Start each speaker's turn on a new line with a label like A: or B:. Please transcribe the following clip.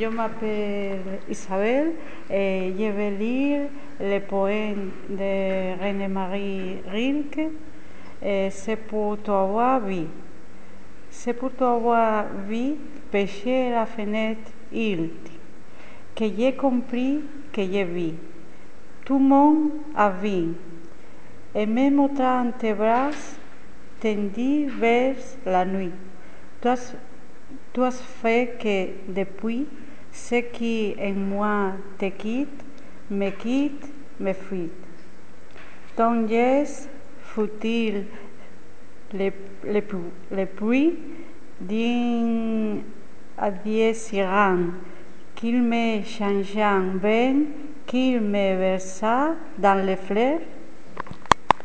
A: Je m'appelle Isabelle et je vais lire le poème de René-Marie Rilke. C'est pour t'avoir vu. C'est pour t'avoir vu pêcher la fenêtre ilte, que j'ai compris que j'ai vu. Tout le monde a vu, et me montrant tes bras tendus vers la nuit. Tu as fait que depuis, ce qui en moi te quitte, me fuit. Ton geste fut-il le bruit d'un adieu si grand, qu'il me changea en vin, qu'il me versa dans les fleurs?